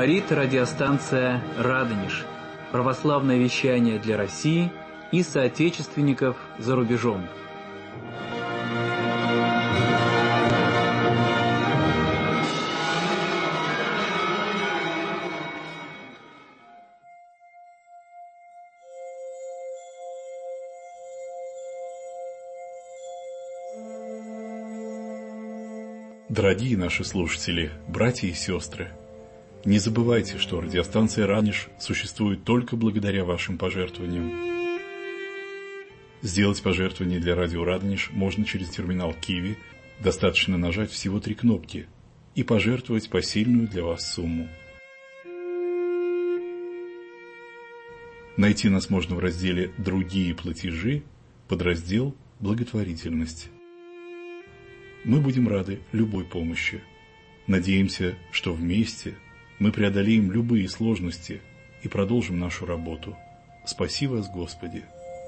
Говорит радиостанция «Радонеж». Православное вещание для России и соотечественников за рубежом. Дорогие наши слушатели, братья и сестры, не забывайте, что радиостанция «Радонеж» существует только благодаря вашим пожертвованиям. Сделать пожертвование для радио «Радонеж» можно через терминал Киви, достаточно нажать всего 3 кнопки и пожертвовать посильную для вас сумму. Найти нас можно в разделе «Другие платежи», подраздел «Благотворительность». Мы будем рады любой помощи. Надеемся, что вместе мы преодолеем любые сложности и продолжим нашу работу. Спаси вас, Господи!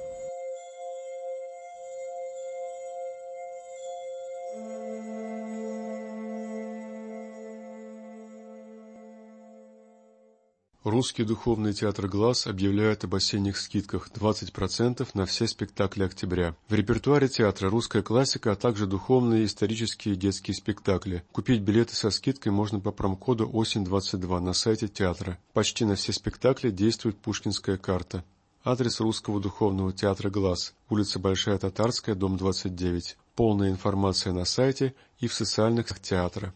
Русский духовный театр «Глаз» объявляет об осенних скидках 20% на все спектакли октября. В репертуаре театра русская классика, а также духовные, исторические и детские спектакли. Купить билеты со скидкой можно по промокоду «Осень-22» на сайте театра. Почти на все спектакли действует пушкинская карта. Адрес Русского духовного театра «Глаз», улица Большая Татарская, дом 29. Полная информация на сайте и в социальных сетях театра.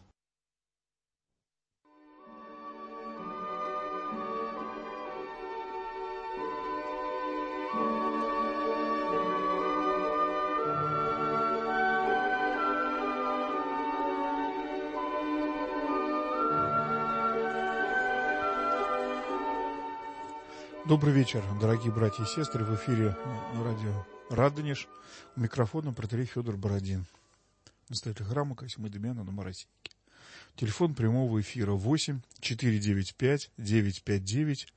Добрый вечер, дорогие братья и сестры. В эфире радио «Радонеж». У микрофона протоиерей Федор Бородин, настоятель храма Косьмы Демьяна на Моросейке. Телефон прямого эфира 8 495 959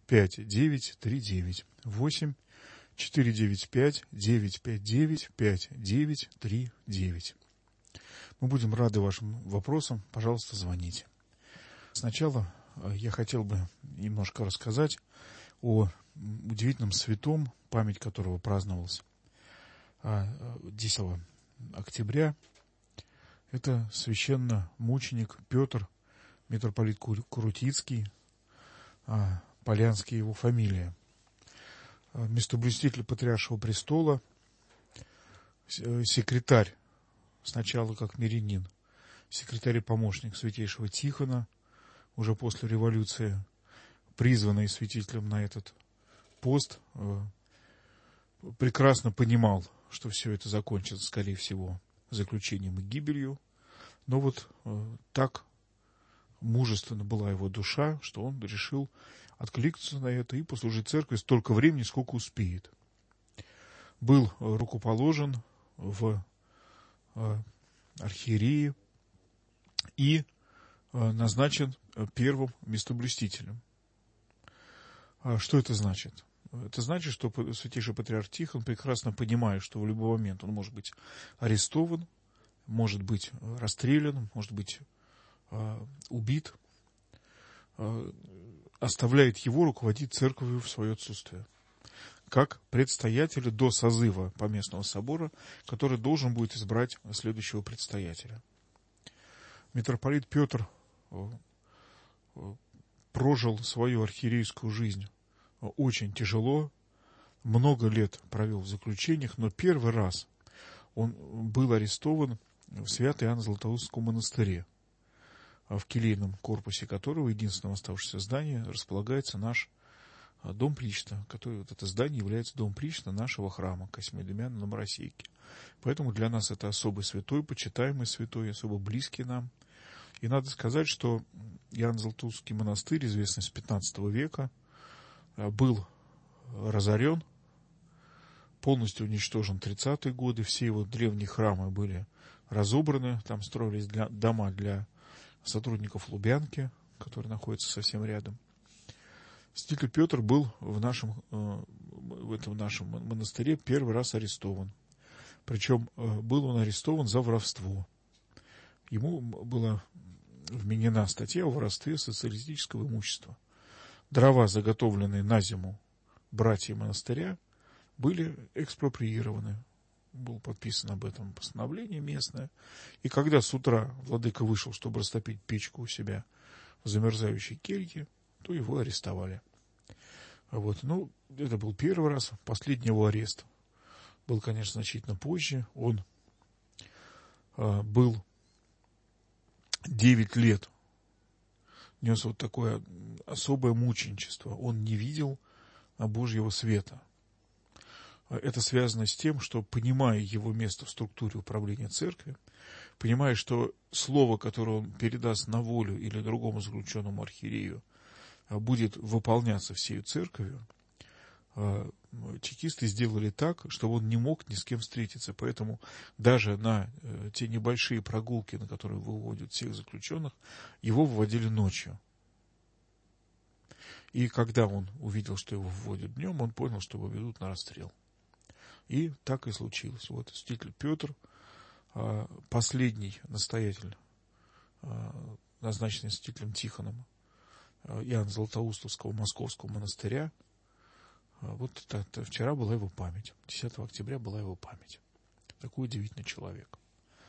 5939. 8 495 959 5939. Мы будем рады вашим вопросам. Пожалуйста, звоните. Сначала я хотел бы немножко рассказать о удивительном святом, память которого праздновалась 10 октября. Это священномученик Петр, митрополит Крутицкий, Полянский его фамилия. Местоблюститель Патриаршего престола, секретарь, сначала как мирянин, секретарь и помощник святейшего Тихона, уже после революции, призванный святителем на этот пост, прекрасно понимал, что все это закончится, скорее всего, заключением и гибелью. Но вот так мужественна была его душа, что он решил откликнуться на это и послужить церкви столько времени, сколько успеет. Был рукоположен в архиереи и назначен первым местоблюстителем. Что это значит? Это значит, что святейший патриарх Тихон, прекрасно понимая, что в любой момент он может быть арестован, может быть расстрелян, может быть убит, оставляет его руководить церковью в свое отсутствие, как предстоятеля до созыва Поместного собора, который должен будет избрать следующего предстоятеля. Митрополит Петр прожил свою архиерейскую жизнь очень тяжело, много лет провел в заключениях, но первый раз он был арестован в Свято-Иоанно Златоустском монастыре, в келейном корпусе которого, единственном оставшемся здании, располагается наш дом причта, который, вот это здание является домом причта нашего храма Косьмы Демьяна на Моросейке. Поэтому для нас это особый святой, почитаемый святой, особо близкий нам. И надо сказать, что Иоанн Златоустский монастырь, известный с 15 века, был разорен, полностью уничтожен в 30-е годы. Все его древние храмы были разобраны. Там строились дома для сотрудников Лубянки, которые находятся совсем рядом. Святитель Петр был в этом нашем монастыре первый раз арестован. Причем был он арестован за воровство. Ему было вменена статья о воровстве социалистического имущества. Дрова, заготовленные на зиму братьям монастыря, были экспроприированы. Было подписано об этом постановление местное. И когда с утра владыка вышел, чтобы растопить печку у себя в замерзающей келье, то его арестовали. Вот. Ну, это был первый раз. Последний его арест был, конечно, значительно позже. Он был 9 лет. Нес вот такое особое мученичество. Он не видел Божьего света. Это связано с тем, что, понимая его место в структуре управления церкви, понимая, что слово, которое он передаст на волю или другому заключенному архиерею, будет выполняться всей церковью, чекисты сделали так, чтобы он не мог ни с кем встретиться. Поэтому даже на те небольшие прогулки, на которые выводят всех заключенных, его выводили ночью. И когда он увидел, что его вводят днем, он понял, что его ведут на расстрел. И так и случилось. Вот святитель Петр, последний настоятель, назначенный святителем Тихоном, Иоанна Златоустовского Московского монастыря, вот это вчера была его память. 10 октября была его память. Такой удивительный человек.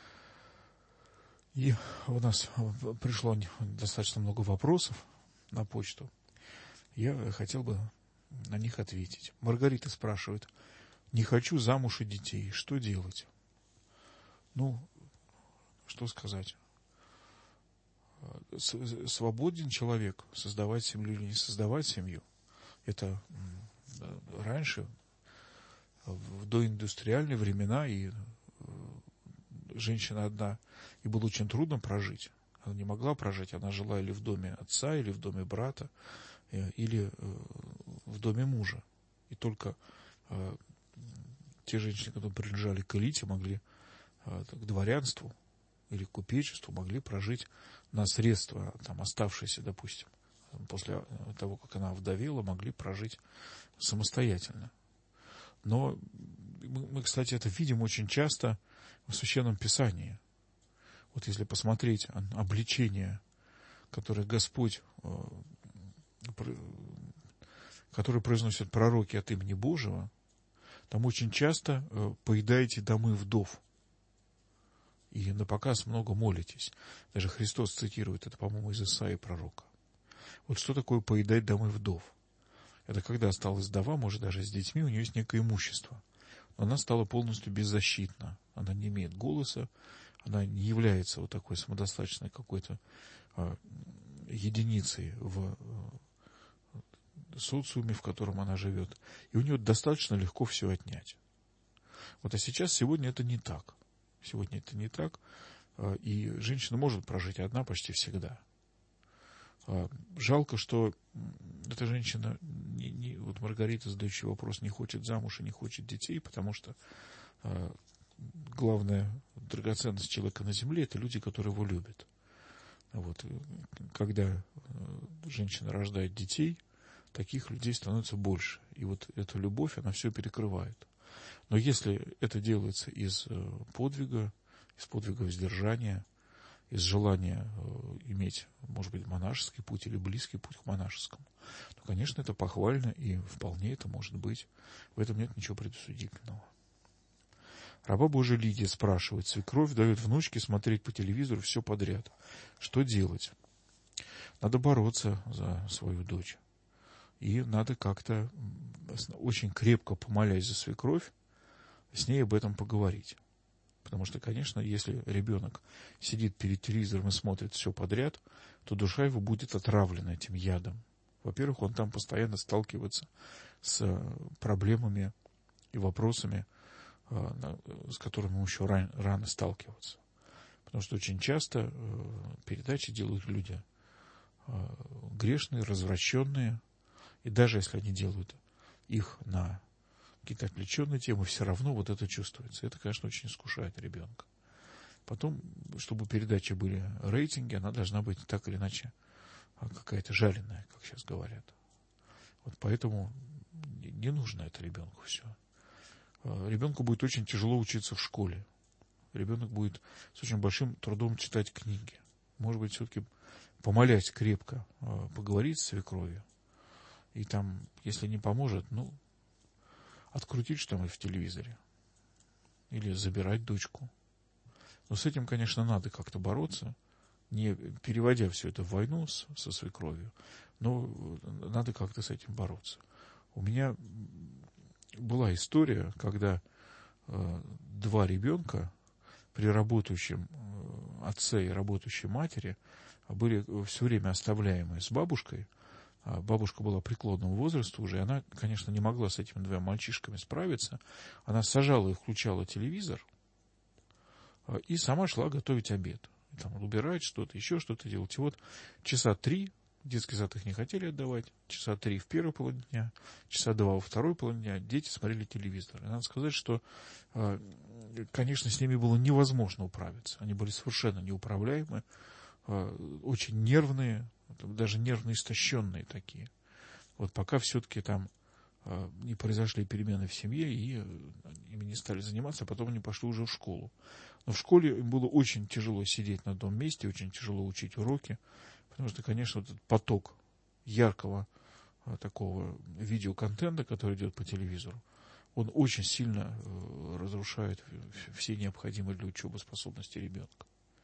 И у нас пришло достаточно много вопросов на почту. Я хотел бы на них ответить. Маргарита спрашивает: не хочу замуж и детей, что делать? Ну, что сказать? Свободен человек создавать семью или не создавать семью. Это раньше, в доиндустриальные времена, и женщина одна, и было очень трудно прожить. Она не могла прожить, она жила или в доме отца, или в доме брата, или в доме мужа. И только те женщины, которые принадлежали к элите, могли, к дворянству или к купечеству, могли прожить на средства, там, оставшиеся, допустим, после того, как она овдовела, могли прожить самостоятельно. Но мы, кстати, это видим очень часто в Священном Писании. Вот если посмотреть обличение, которое Господь, которое произносят пророки от имени Божьего, там очень часто поедаете домы вдов. И напоказ много молитесь. Даже Христос цитирует это, по-моему, из Исаии пророка. Вот что такое поедать домы вдов? Это когда осталась вдова, может, даже с детьми, у нее есть некое имущество. Но она стала полностью беззащитна. Она не имеет голоса, она не является вот такой самодостаточной какой-то единицей в социуме, в котором она живет. И у нее достаточно легко все отнять. Вот а сегодня это не так. Сегодня это не так. И женщина может прожить одна почти всегда. Жалко, что эта женщина, вот Маргарита, задающая вопрос, не хочет замуж и не хочет детей, потому что главная драгоценность человека на земле — это люди, которые его любят. Вот. Когда женщина рождает детей, таких людей становится больше. И вот эта любовь, она все перекрывает. Но если это делается из подвига воздержания, из желания иметь, может быть, монашеский путь или близкий путь к монашескому, то, конечно, это похвально, и вполне это может быть. В этом нет ничего предосудительного. Раба Божия Лидия спрашивает: свекровь дает внучке смотреть по телевизору все подряд. Что делать? Надо бороться за свою дочь. И надо как-то, очень крепко помолясь за свекровь, с ней об этом поговорить. Потому что, конечно, если ребенок сидит перед телевизором и смотрит все подряд, то душа его будет отравлена этим ядом. Во-первых, он там постоянно сталкивается с проблемами и вопросами, с которыми ему еще рано сталкиваться. Потому что очень часто передачи делают люди грешные, развращенные. И даже если они делают их на какие-то отвлеченные темы, все равно вот это чувствуется. Это, конечно, очень искушает ребенка. Потом, чтобы у передачи были рейтинги, она должна быть так или иначе какая-то жареная, как сейчас говорят. Вот поэтому не нужно это ребенку все. Ребенку будет очень тяжело учиться в школе. Ребенок будет с очень большим трудом читать книги. может быть, все-таки помолять крепко, поговорить с свекровью. И там, если не поможет, открутить что-нибудь в телевизоре. Или забирать дочку. Но с этим, конечно, надо как-то бороться, не переводя все это в войну со свекровью, но надо как-то с этим бороться. У меня была история, когда два ребенка при работающем отце и работающей матери были все время оставляемые с бабушкой. Бабушка была преклонного возраста уже, и она, конечно, не могла с этими двумя мальчишками справиться. Она сажала и включала телевизор, и сама шла готовить обед. Там убирать что-то, еще что-то делать. И вот часа 3, детский сад их не хотели отдавать, часа 3 в первой половине дня, часа 2 во второй половине дня дети смотрели телевизор. И надо сказать, что, конечно, с ними было невозможно управиться. Они были совершенно неуправляемы, очень нервные, даже нервно истощенные такие. Вот пока все-таки там не произошли перемены в семье, и ими не стали заниматься, а потом они пошли уже в школу. Но в школе им было очень тяжело сидеть на одном месте, очень тяжело учить уроки, потому что, конечно, вот этот поток яркого такого видеоконтента, который идет по телевизору, он очень сильно разрушает все необходимые для учебы способности ребенка.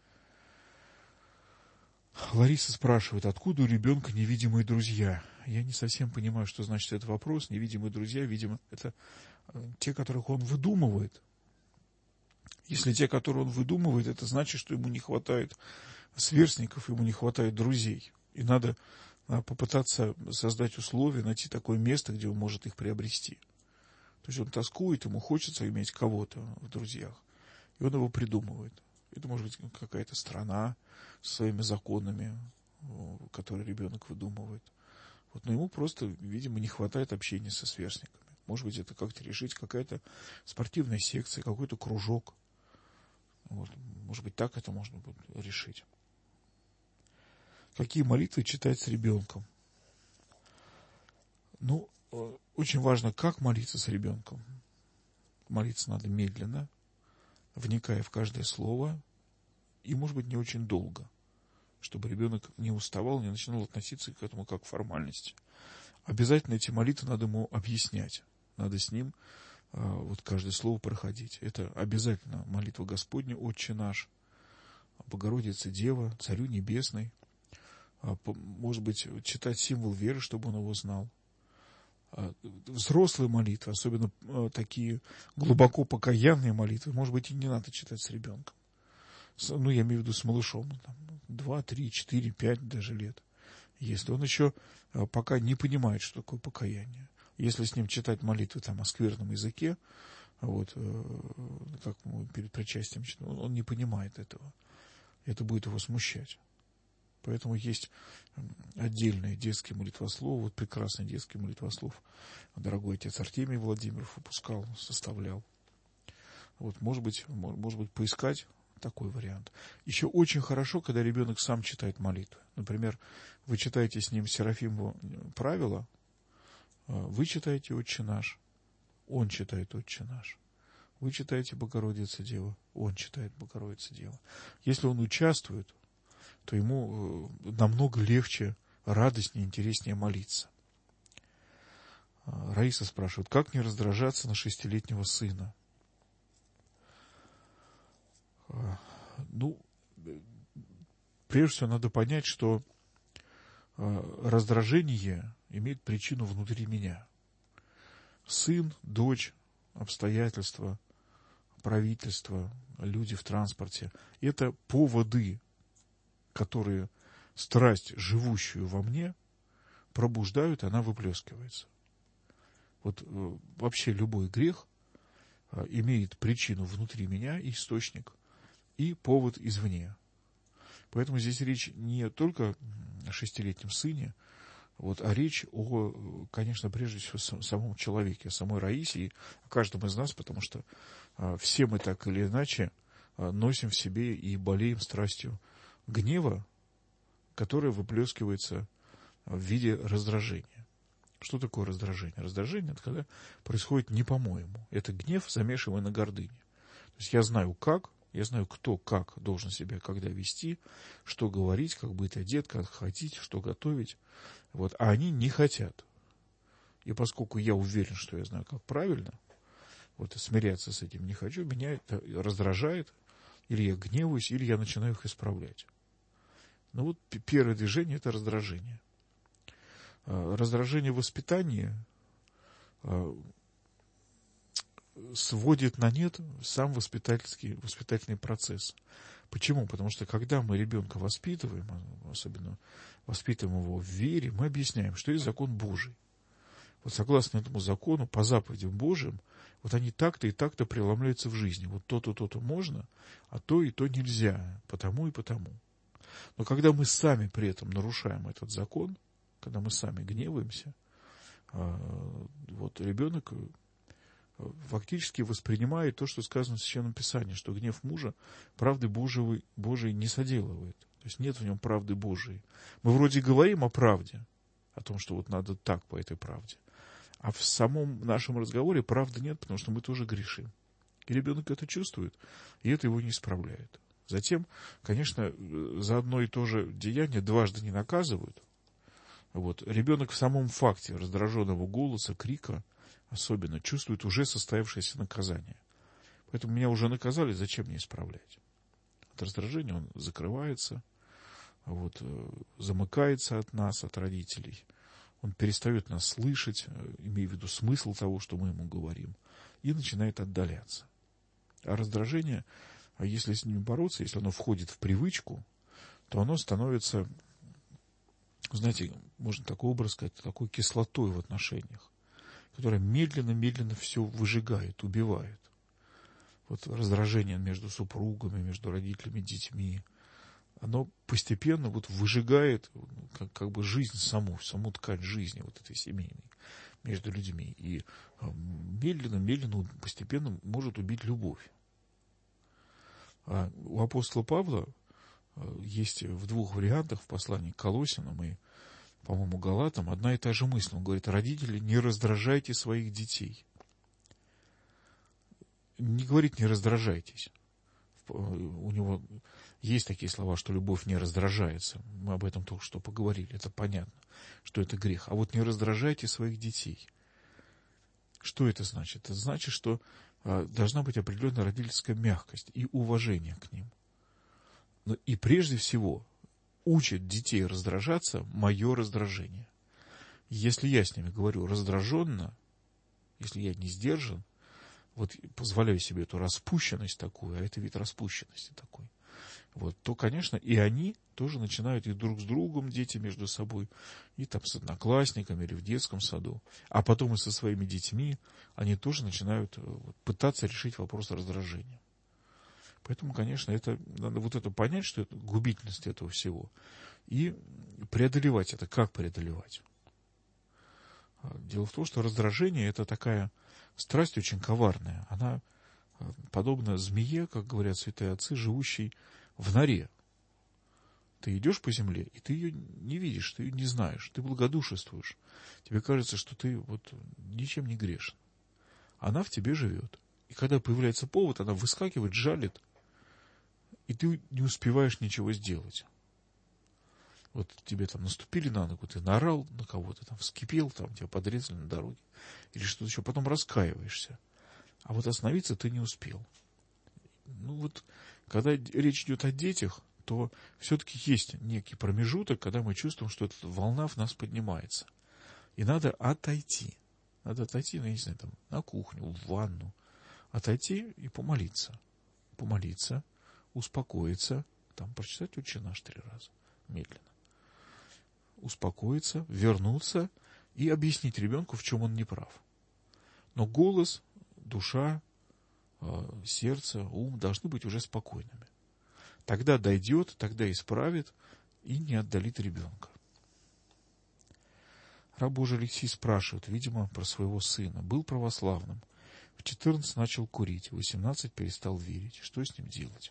Лариса спрашивает, откуда у ребенка невидимые друзья? Я не совсем понимаю, что значит этот вопрос. Невидимые друзья, видимо, это те, которых он выдумывает. Если те, которые он выдумывает, это значит, что ему не хватает сверстников, ему не хватает друзей. И надо попытаться создать условия, найти такое место, где он может их приобрести. То есть он тоскует, ему хочется иметь кого-то в друзьях, и он его придумывает. Это может быть какая-то страна со своими законами, которые ребенок выдумывает. Но ему просто, видимо, не хватает общения со сверстниками. Может быть, это как-то решить, какая-то спортивная секция, какой-то кружок. Может быть, так это можно будет решить. Какие молитвы читать с ребенком? Очень важно, как молиться с ребенком. Молиться надо медленно, вникая в каждое слово, и, может быть, не очень долго, чтобы ребенок не уставал, не начинал относиться к этому как к формальности. Обязательно эти молитвы надо ему объяснять, надо с ним каждое слово проходить. Это обязательно молитва Господня, Отче наш, Богородица Дева, Царю Небесный. Может быть, читать символ веры, чтобы он его знал. Взрослые молитвы, особенно такие глубоко покаянные молитвы, может быть, и не надо читать с ребенком. Я имею в виду с малышом, 2, 3, 4, 5 даже лет. Если он еще пока не понимает, что такое покаяние. Если с ним читать молитвы о скверном языке, как мы перед причастием читаем, он не понимает этого. Это будет его смущать. Поэтому есть отдельный детский молитвослов, прекрасный детский молитвослов. Дорогой отец Артемий Владимиров выпускал, составлял. Может быть, поискать такой вариант. Еще очень хорошо, когда ребенок сам читает молитвы. Например, вы читаете с ним Серафимово правила, вы читаете «Отче наш», он читает «Отче наш». Вы читаете «Богородица Дева», он читает «Богородица Дева». Если он участвует, то ему намного легче, радостнее, интереснее молиться. Раиса спрашивает, как не раздражаться на 6-летнего сына? Прежде всего надо понять, что раздражение имеет причину внутри меня. Сын, дочь, обстоятельства, правительство, люди в транспорте – это поводы, которые страсть, живущую во мне, пробуждают, она выплескивается. Вообще любой грех имеет причину внутри меня, источник, и повод извне. Поэтому здесь речь не только о 6-летнем сыне, а речь конечно, прежде всего о самом человеке, о самой Раисе и о каждом из нас, потому что все мы так или иначе носим в себе и болеем страстью гнева, которая выплескивается в виде раздражения. Что такое раздражение? Раздражение – это когда происходит не по-моему. Это гнев, замешиваемый на гордыне. То есть я знаю как, Я знаю, кто как должен себя когда вести, что говорить, как быть одет, как ходить, что готовить. Вот. А они не хотят. И поскольку я уверен, что я знаю, как правильно, вот и смиряться с этим не хочу, меня это раздражает, или я гневаюсь, или я начинаю их исправлять. Ну вот первое движение – это раздражение. Раздражение в воспитании сводит на нет сам воспитательный процесс. Почему? Потому что когда мы ребенка воспитываем, особенно воспитываем его в вере, мы объясняем, что есть закон Божий. Вот согласно этому закону, по заповедям Божьим, вот они так-то и так-то преломляются в жизни. Вот то-то, то-то можно, а то и то нельзя, потому и потому. Но когда мы сами при этом нарушаем этот закон, когда мы сами гневаемся, вот ребенок фактически воспринимает то, что сказано в Священном Писании, что гнев мужа правды Божией не соделывает. То есть нет в нем правды Божией. Мы вроде говорим о правде, о том, что вот надо так по этой правде. А в самом нашем разговоре правды нет, потому что мы тоже грешим. И ребенок это чувствует, и это его не исправляет. Затем, конечно, за одно и то же деяние дважды не наказывают. Вот. Ребенок в самом факте раздраженного голоса, крика особенно чувствует уже состоявшееся наказание. Поэтому меня уже наказали, зачем мне исправлять? От раздражения он закрывается, вот, замыкается от нас, от родителей. Он перестает нас слышать, имея в виду смысл того, что мы ему говорим, и начинает отдаляться. А раздражение, если с ним бороться, если оно входит в привычку, то оно становится, знаете, можно такой образ сказать, такой кислотой в отношениях, которая медленно-медленно все выжигает, убивает. Вот раздражение между супругами, между родителями, детьми, оно постепенно вот выжигает как бы жизнь саму ткань жизни вот этой семейной между людьми. И медленно, постепенно может убить любовь. А у апостола Павла есть в двух вариантах в послании к Колоссянам и, по-моему, Галатам одна и та же мысль. Он говорит: родители, не раздражайте своих детей. Не говорит не раздражайтесь. У него есть такие слова, что любовь не раздражается. Мы об этом только что поговорили. Это понятно, что это грех. А вот не раздражайте своих детей. Что это значит? Это значит, что должна быть определенная родительская мягкость и уважение к ним. И прежде всего учит детей раздражаться мое раздражение. Если я с ними говорю раздраженно, если я не сдержан, вот позволяю себе эту распущенность такую, а это вид распущенности такой, вот, то, конечно, и они тоже начинают и друг с другом, дети между собой, и там с одноклассниками или в детском саду, а потом и со своими детьми, они тоже начинают пытаться решить вопрос раздражения. Поэтому, конечно, надо вот это понять, что это губительность этого всего, и преодолевать это. Как преодолевать? Дело в том, что раздражение – это такая страсть очень коварная. Она подобна змее, как говорят святые отцы, живущей в норе. Ты идешь по земле, и ты ее не видишь, ты ее не знаешь, ты благодушествуешь. Тебе кажется, что ты вот ничем не грешен. Она в тебе живет. И когда появляется повод, она выскакивает, жалит, и ты не успеваешь ничего сделать. Вот тебе там наступили на ногу, ты наорал на кого-то, там вскипел, там тебя подрезали на дороге, или что-то еще, потом раскаиваешься. А вот остановиться ты не успел. Ну вот, когда речь идет о детях, то все-таки есть некий промежуток, когда мы чувствуем, что эта волна в нас поднимается. И надо отойти. Надо отойти, ну, я не знаю, там, на кухню, в ванну. Отойти и помолиться. Помолиться, успокоиться, там, прочитать «Отче наш» 3 раза, медленно. Успокоиться, вернуться и объяснить ребенку, в чем он не прав. Но голос, душа, сердце, ум должны быть уже спокойными. Тогда дойдет, тогда исправит и не отдалит ребенка. Раб Божий Алексей спрашивает, видимо, про своего сына. Был православным. В 14 начал курить, в 18 перестал верить. Что с ним делать?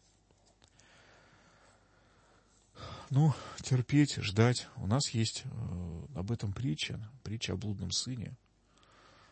Ну, терпеть, ждать. У нас есть об этом притча о блудном сыне.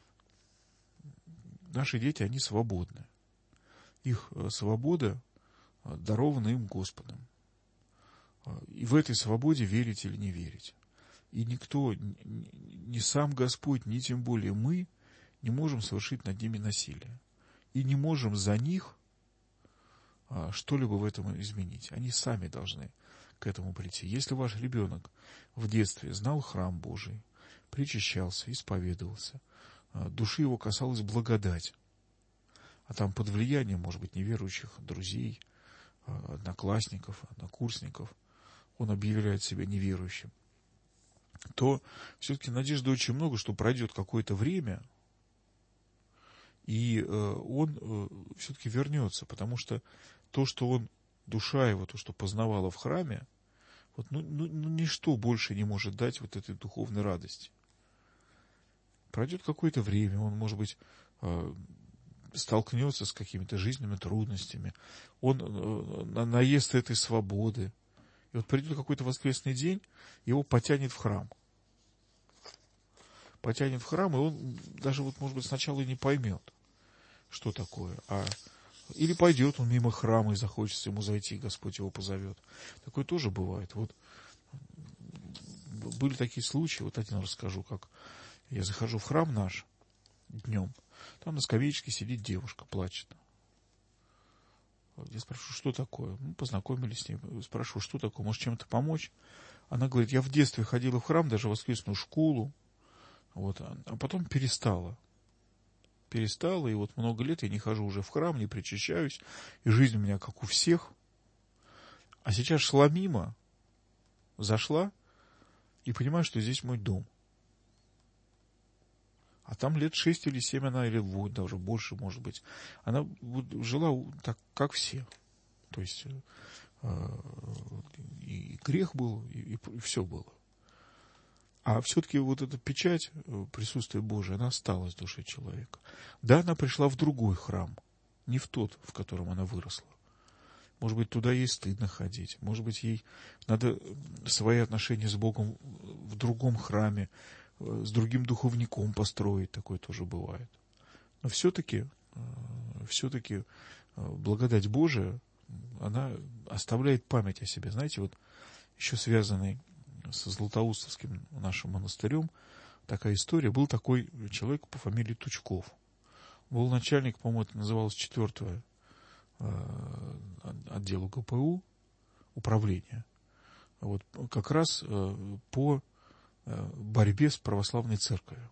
Наши дети, они свободны. Их свобода даровано им Господом. И в этой свободе верить или не верить. И никто, ни сам Господь, ни тем более мы, не можем совершить над ними насилие. И не можем за них что-либо в этом изменить. Они сами должны к этому прийти. Если ваш ребенок в детстве знал храм Божий, причащался, исповедовался, души его касалась благодать, а там под влиянием, может быть, неверующих друзей, одноклассников, однокурсников, он объявляет себя неверующим, то все-таки надежды очень много, что пройдет какое-то время, и он все-таки вернется, потому что то, что он, душа его, то, что познавала в храме, вот, ничто больше не может дать вот этой духовной радости. Пройдет какое-то время, он, может быть, столкнется с какими-то жизненными трудностями, он наест этой свободы, и вот придет какой-то воскресный день, его потянет в храм. Потянет в храм, и он даже, вот, может быть, сначала и не поймет, что такое. Или пойдет он мимо храма, и захочется ему зайти, Господь его позовет. Такое тоже бывает. Вот были такие случаи, вот один расскажу, как я захожу в храм наш днем, там на скамеечке сидит девушка, плачет. Я спрашиваю, что такое? Познакомились с ней. Спрашиваю, что такое, может, чем-то помочь? Она говорит, я в детстве ходила в храм, даже в воскресную школу, вот, а потом перестала. И вот много лет я не хожу уже в храм, не причащаюсь, и жизнь у меня как у всех. А сейчас шла мимо, зашла, и понимаю, что здесь мой дом. А там лет 6 или 7 она, или 8, даже больше, может быть. Она жила так, как все. То есть и грех был, и все было. А все-таки вот эта печать присутствия Божия, она осталась в душе человека. Да, она пришла в другой храм, не в тот, в котором она выросла. Может быть, туда ей стыдно ходить. Может быть, ей надо свои отношения с Богом в другом храме, с другим духовником построить. Такое тоже бывает. Но все-таки благодать Божия, она оставляет память о себе. Знаете, вот еще связанный со Златоустовским нашим монастырем такая история. Был такой человек по фамилии Тучков. Был начальник, по-моему, это называлось 4-е отдела ГПУ, управления. Вот, как раз по борьбе с православной церковью.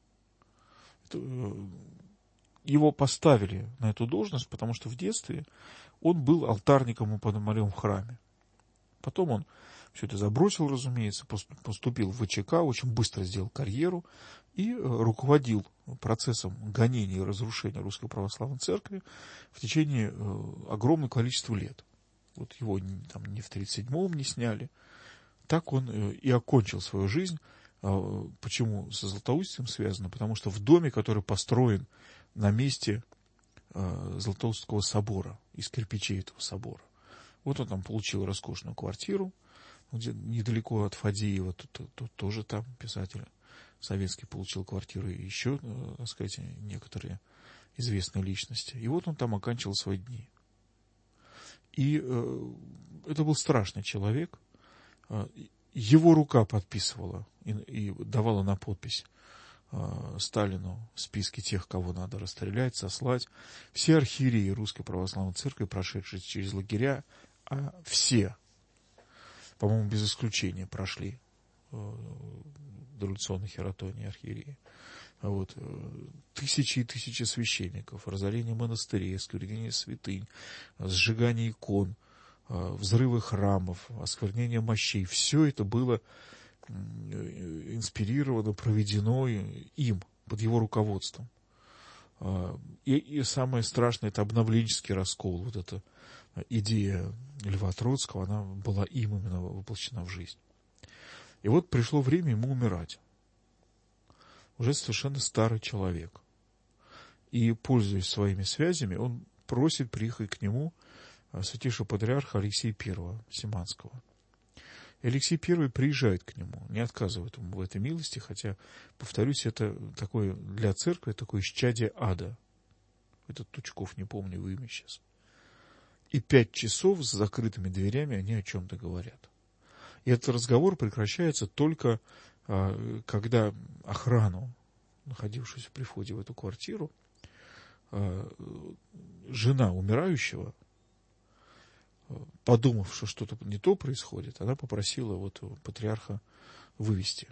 Его поставили на эту должность, потому что в детстве он был алтарником и пономарем в храме. Потом он все это забросил, разумеется, поступил в ВЧК, очень быстро сделал карьеру и руководил процессом гонения и разрушения Русской Православной Церкви в течение огромного количества лет. Вот его там ни в 1937-м не сняли. Так он и окончил свою жизнь. Почему со Златоустием связано? Потому что в доме, который построен на месте Златоустского собора, из кирпичей этого собора. Вот он там получил роскошную квартиру, где недалеко от Фадеева, тут тоже там писатель советский получил квартиру, и еще, так сказать, некоторые известные личности. И вот он там оканчивал свои дни. И это был страшный человек. Его рука подписывала и давала на подпись Сталину списки тех, кого надо расстрелять, сослать. Все архиереи Русской Православной Церкви, прошедшие через лагеря, все, по-моему, без исключения прошли дореволюционной хератонии архиереи. Вот. Тысячи и тысячи священников, разорение монастырей, осквернение святынь, сжигание икон, взрывы храмов, осквернение мощей. Все это было инспирировано, проведено им, под его руководством. И самое страшное, это обновленческий раскол. Вот эта идея Льва Троцкого, она была им именно воплощена в жизнь. И вот пришло время ему умирать. Уже совершенно старый человек. И, пользуясь своими связями, он просит приехать к нему святейшего патриарха Алексея I Симанского. И Алексей I приезжает к нему, не отказывает ему в этой милости, хотя, повторюсь, это такое для церкви такое исчадие ада. Этот Тучков, не помню его имя сейчас. и 5 часов с закрытыми дверями они о чем-то говорят. И этот разговор прекращается только, когда охрану, находившуюся при входе в эту квартиру, жена умирающего, подумав, что что-то не то происходит, она попросила вот патриарха вывести.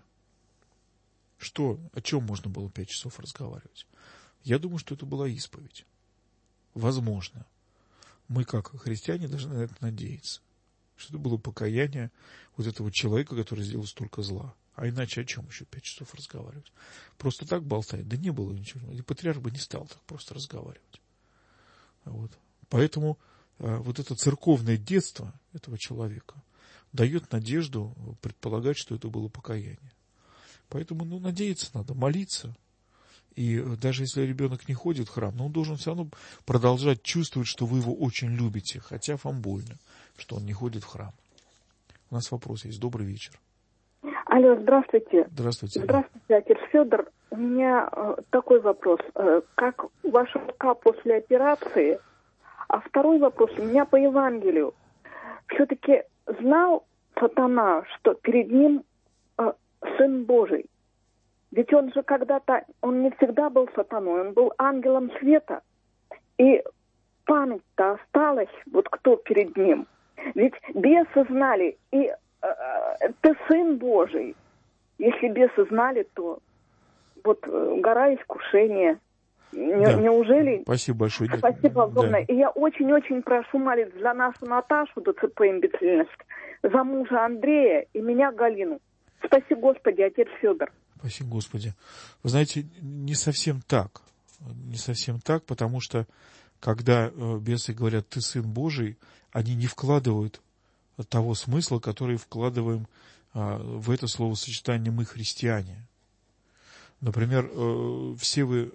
О чем можно было 5 часов разговаривать? Я думаю, что это была исповедь. Возможно. Мы, как христиане, должны на это надеяться. Что это было покаяние вот этого человека, который сделал столько зла. А иначе о чем еще 5 часов разговаривать? Просто так болтать? Да не было ничего. И патриарх бы не стал так просто разговаривать. Вот. Поэтому вот это церковное детство этого человека дает надежду предполагать, что это было покаяние. Поэтому, надеяться надо, молиться. И даже если ребенок не ходит в храм, но он должен все равно продолжать чувствовать, что вы его очень любите, хотя вам больно, что он не ходит в храм. У нас вопрос есть. Добрый вечер. Алло, здравствуйте. Здравствуйте. Здравствуйте, отец Федор. У меня такой вопрос. Как ваша рука после операции? А второй вопрос у меня по Евангелию. Все-таки знал сатана, что перед ним Сын Божий? Ведь он же когда-то, он не всегда был сатаной, он был ангелом света. И память-то осталась, вот кто перед ним. Ведь бесы знали, и ты Сын Божий. Если бесы знали, то вот гора искушения. Неужели? Спасибо большое. Спасибо огромное. Да. И я очень-очень прошу молиться за нашу Наташу, ДЦП «Имбецильность», за мужа Андрея и меня, Галину. Спаси Господи, отец Федор. Спаси Господи. Вы знаете, не совсем так. Не совсем так, потому что, когда бесы говорят «ты Сын Божий», они не вкладывают того смысла, который вкладываем в это словосочетание «мы христиане». Например, все вы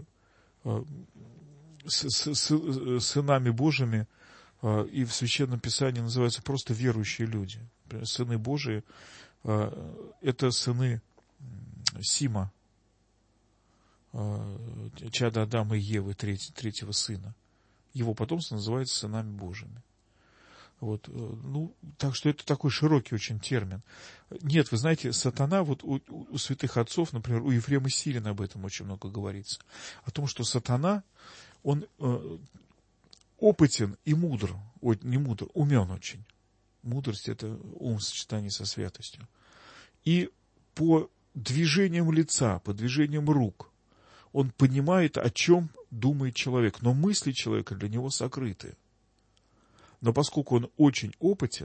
сынами Божьими и в Священном Писании называются просто верующие люди. Например, сыны Божии – это сыны Сима, чада Адама и Евы, третьего сына. Его потомство называется сынами Божьими. Вот, так что это такой широкий очень термин. Нет, вы знаете, сатана, вот у святых отцов, например, у Ефрема Сирина об этом очень много говорится. О том, что сатана, он опытен и мудр, не мудр, умен очень. Мудрость – это ум в сочетании со святостью. И по движениям лица, по движениям рук он понимает, о чем думает человек. Но мысли человека для него сокрыты. Но поскольку он очень опытен,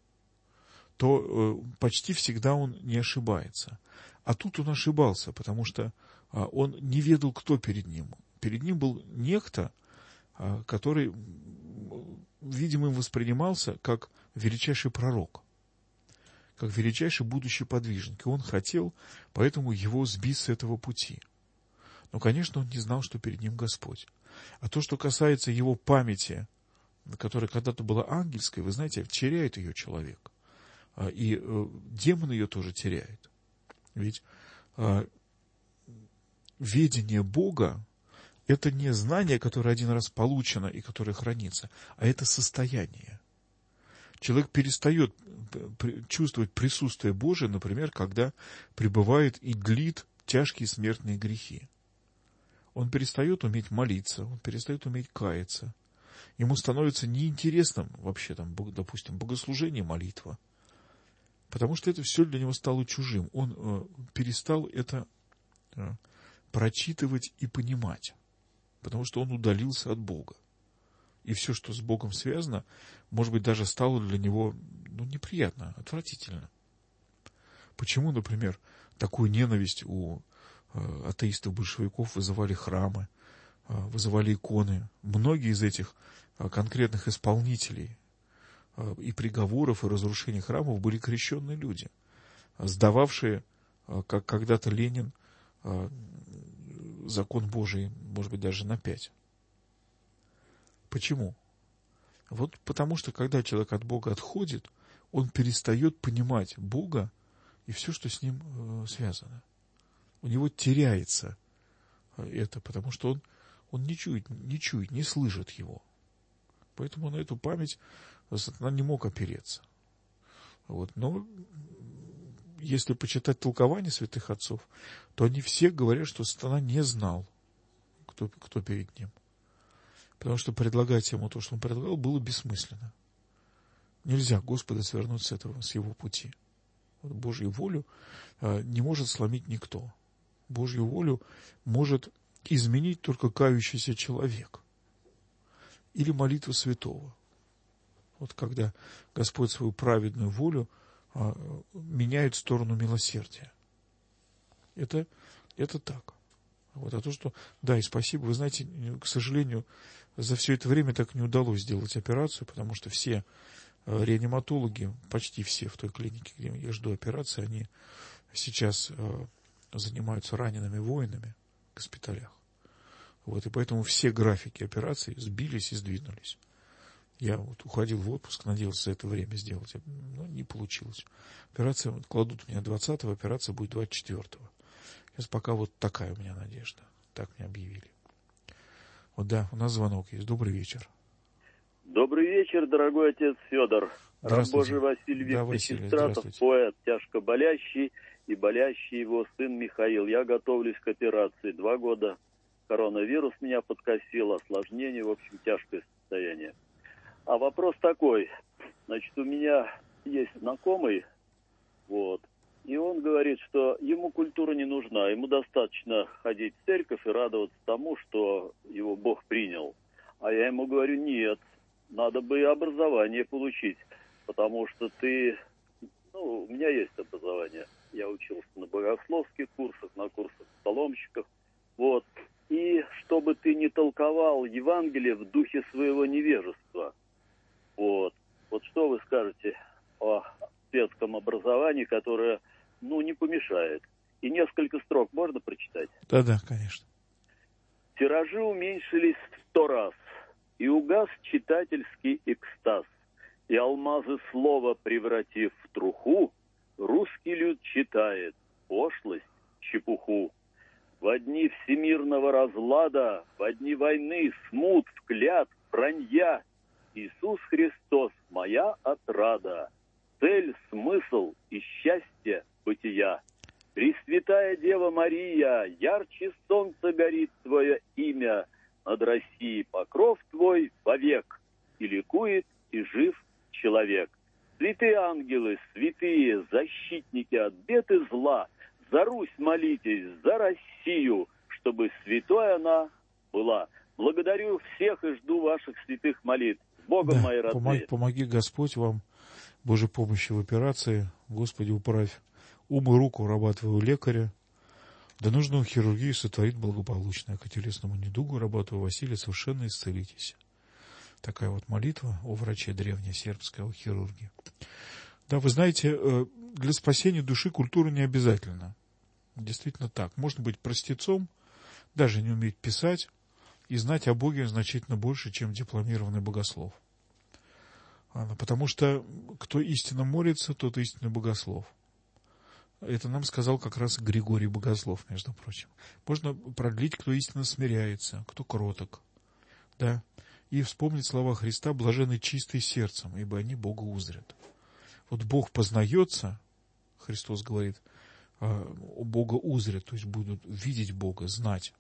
то почти всегда он не ошибается. А тут он ошибался, потому что он не ведал, кто перед ним. Перед ним был некто, который, видимо, им воспринимался как величайший пророк, как величайший будущий подвижник. И он хотел, поэтому его сбить с этого пути. Но, конечно, он не знал, что перед ним Господь. А то, что касается его памяти, которая когда-то была ангельской, вы знаете, теряет ее человек. И демон ее тоже теряет. Ведь ведение Бога – это не знание, которое один раз получено и которое хранится, а это состояние. Человек перестает чувствовать присутствие Божие, например, когда пребывает и длит тяжкие смертные грехи. Он перестает уметь молиться, он перестает уметь каяться. Ему становится неинтересным вообще, допустим, богослужение, молитва. Потому что это все для него стало чужим. Он перестал это прочитывать и понимать. Потому что он удалился от Бога. И все, что с Богом связано, может быть, даже стало для него неприятно, отвратительно. Почему, например, такую ненависть у атеистов-большевиков вызывали храмы, вызывали иконы? Многие из этих конкретных исполнителей и приговоров, и разрушений храмов были крещенные люди, сдававшие, как когда-то Ленин, закон Божий, может быть, даже на 5. Почему? Вот потому что, когда человек от Бога отходит, он перестает понимать Бога и все, что с ним связано. У него теряется это, потому что он не чует, не слышит его. Поэтому на эту память сатана не мог опереться. Вот. Но если почитать толкование святых отцов, то они все говорят, что сатана не знал, кто перед ним. Потому что предлагать ему то, что он предлагал, было бессмысленно. Нельзя Господа свернуть с его пути. Вот Божью волю не может сломить никто. Божью волю может изменить только кающийся человек. Или молитва святого. Вот когда Господь свою праведную волю меняет в сторону милосердия. Это так. Вот, а то, что... Да, и спасибо. Вы знаете, к сожалению, за все это время так не удалось сделать операцию, потому что все реаниматологи, почти все в той клинике, где я жду операции, они сейчас занимаются ранеными воинами в госпиталях. Вот, и поэтому все графики операций сбились и сдвинулись. Я вот уходил в отпуск, надеялся за это время сделать, но не получилось. Операция кладут меня 20-го, операция будет 24-го. Сейчас пока вот такая у меня надежда. Так мне объявили. Вот да, у нас звонок есть. Добрый вечер. Добрый вечер, дорогой отец Федор. Раб Божий Василий Да, Викторович Василий, Истратов, поэт, тяжко болящий, и болящий его сын Михаил. Я готовлюсь к операции. 2 года коронавирус меня подкосил, осложнение, в общем, тяжкое состояние. А вопрос такой. Значит, у меня есть знакомый, вот, и он говорит, что ему культура не нужна, ему достаточно ходить в церковь и радоваться тому, что его Бог принял. А я ему говорю, нет, надо бы и образование получить, потому что у меня есть образование. Я учился на богословских курсах, на курсах псаломщиков, вот. И чтобы ты не толковал Евангелие в духе своего невежества. Вот. Вот что вы скажете о светском образовании, которое, не помешает? И несколько строк можно прочитать? Да, конечно. Тиражи уменьшились в 100 раз, и угас читательский экстаз, и алмазы слова превратив в труху, русский люд читает пошлость, чепуху. Во дни всемирного разлада, во дни войны, смут, клятв, вранья, Иисус Христос, моя отрада, цель, смысл и счастье бытия. Пресвятая Дева Мария, ярче солнца горит Твое имя, над Россией покров Твой вовек, и ликует, и жив человек. Святые ангелы, святые защитники от бед и зла, за Русь молитесь, за Россию, чтобы святой она была. Благодарю всех и жду ваших святых молитв. С Богом, мои родные. Помоги Господь вам, Божьей помощи в операции. Господи, управь ум и руку раба Твоего лекаря. Да нужную хирургию сотворит благополучно. К телесному недугу раба Твоего Василия совершенно исцелитесь. Такая вот молитва о враче древней сербской, о хирурге. Да, вы знаете, для спасения души культура не обязательно. Действительно так. Можно быть простецом, даже не уметь писать, и знать о Боге значительно больше, чем дипломированный богослов. Потому что кто истинно молится, тот истинный богослов. Это нам сказал как раз Григорий Богослов, между прочим. Можно продлить, кто истинно смиряется, кто кроток. Да. И вспомнить слова Христа: блаженны чистые сердцем, ибо они Бога узрят. Вот Бог познается, Христос говорит, Бога узрят, то есть будут видеть Бога, знать,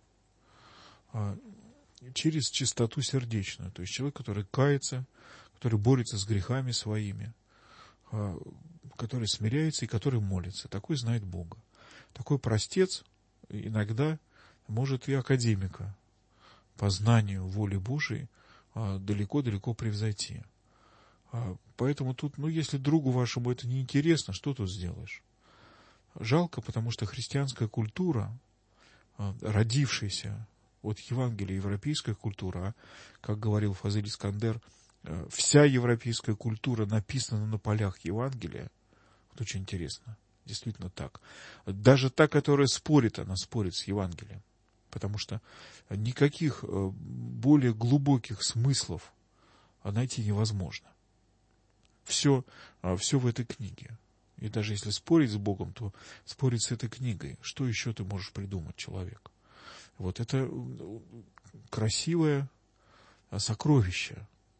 через чистоту сердечную. То есть человек, который кается, который борется с грехами своими, который смиряется и который молится. Такой знает Бога. Такой простец иногда может и академика по знанию воли Божией далеко-далеко превзойти. Поэтому тут, если другу вашему это не интересно, что тут сделаешь? Жалко, потому что христианская культура, родившаяся от Евангелия, европейская культура, как говорил Фазыль Искандер, вся европейская культура написана на полях Евангелия. Вот очень интересно, действительно так. Даже та, которая спорит, она спорит с Евангелием, потому что никаких более глубоких смыслов найти невозможно. Все в этой книге. И даже если спорить с Богом, то спорить с этой книгой. Что еще ты можешь придумать, человек? Вот это красивое сокровище.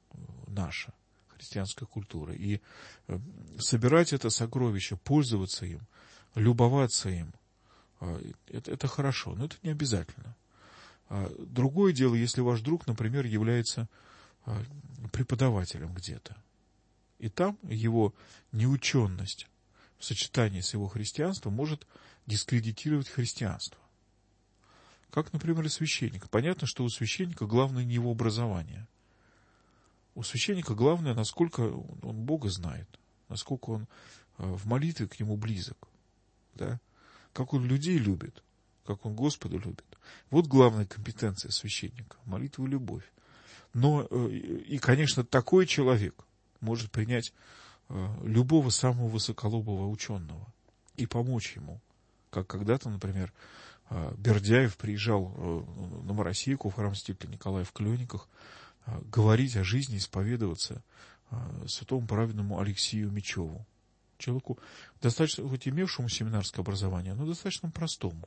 наша христианская культура. И собирать это сокровище, пользоваться им, любоваться им, это хорошо, но это не обязательно. Другое дело, если ваш друг, например, является преподавателем где-то, и там его неученность в сочетании с его христианством может дискредитировать христианство. Как, например, и священника. Понятно, что у священника главное не его образование. У священника главное, насколько он Бога знает, насколько он в молитве к Нему близок, да? Как он людей любит, как он Господа любит. Вот главная компетенция священника – молитва и любовь. Но, и, конечно, такой человек может принять любого самого высоколобого ученого и помочь ему. Как когда-то, например, Бердяев приезжал на Новороссийку в храм святителя Николая в Клёниках говорить о жизни, исповедоваться святому праведному Алексею Мечеву. Человеку, достаточно, хоть имевшему семинарское образование, но достаточно простому.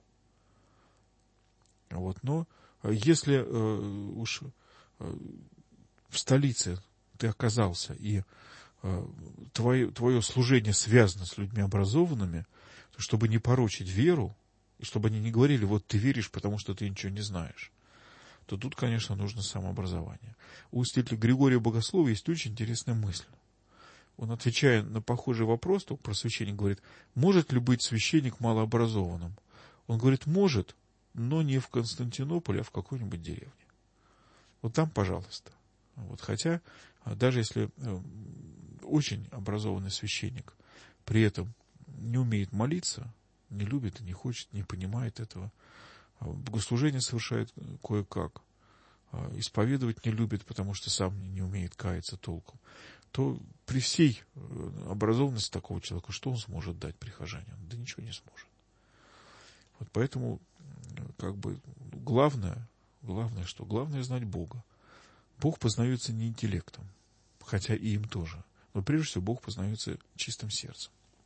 Вот, но если уж в столице ты оказался, и твое служение связано с людьми образованными, то чтобы не порочить веру, и чтобы они не говорили, вот ты веришь, потому что ты ничего не знаешь, то тут, конечно, нужно самообразование. У святителя Григория Богослова есть очень интересная мысль. Он, отвечая на похожий вопрос, только про священник, говорит, может ли быть священник малообразованным? Он говорит, может, но не в Константинополе, а в какой-нибудь деревне. Вот там, пожалуйста. Вот, хотя, даже если очень образованный священник при этом не умеет молиться, не любит и не хочет, не понимает этого, богослужение совершает кое-как, исповедовать не любит, потому что сам не умеет каяться толком, то при всей образованности такого человека, что он сможет дать прихожанам? Да ничего не сможет. Вот поэтому, как бы, главное что? Главное знать Бога. Бог познается не интеллектом, хотя и им тоже, но прежде всего Бог познается чистым сердцем.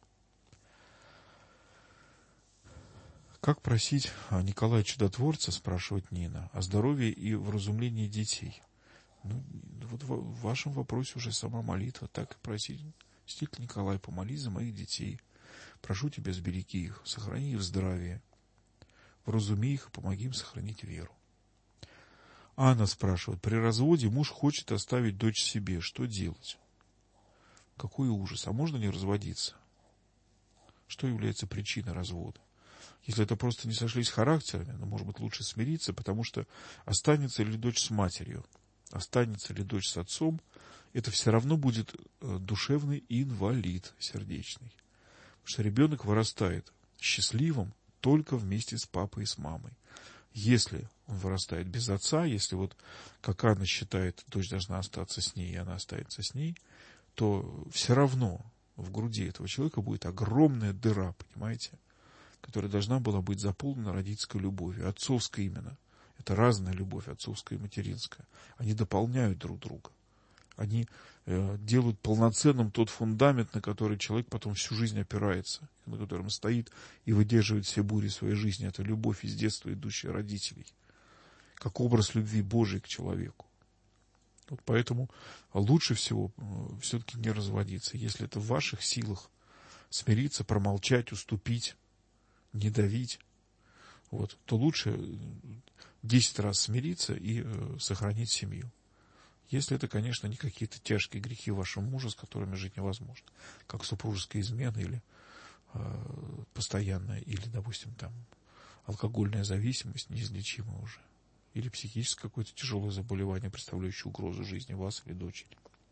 Как просить Николая Чудотворца, спрашивает Нина, о здоровье и вразумлении детей? Ну, вот в вашем вопросе уже сама молитва, так и просить. Святитель Николай, помолись за моих детей. Прошу тебя, сбереги их, сохрани их в здравии. Вразуми их и помоги им сохранить веру. Анна спрашивает, при разводе муж хочет оставить дочь себе. Что делать? Какой ужас. А можно ли разводиться? Что является причиной развода? Если это просто не сошлись характерами, ну, может быть, лучше смириться, потому что останется ли дочь с матерью, останется ли дочь с отцом, это все равно будет душевный инвалид сердечный. Потому что ребенок вырастает счастливым только вместе с папой и с мамой. Если он вырастает без отца, если вот, как Анна считает, дочь должна остаться с ней, и она останется с ней, то все равно в груди этого человека будет огромная дыра, понимаете, которая должна была быть заполнена родительской любовью, отцовской именно. Это разная любовь, отцовская и материнская. Они дополняют друг друга. Они делают полноценным тот фундамент, на который человек потом всю жизнь опирается, на котором стоит и выдерживает все бури своей жизни. Это любовь из детства, идущая родителей, как образ любви Божией к человеку. Вот поэтому лучше всего все-таки не разводиться. Если это в ваших силах, смириться, промолчать, уступить, не давить, вот, то лучше 10 раз смириться и сохранить семью. Если это, конечно, не какие-то тяжкие грехи вашего мужа, с которыми жить невозможно, как супружеская измена или постоянная, или, допустим, там алкогольная зависимость неизлечимая уже, или психическое какое-то тяжелое заболевание, представляющее угрозу жизни вас или дочери.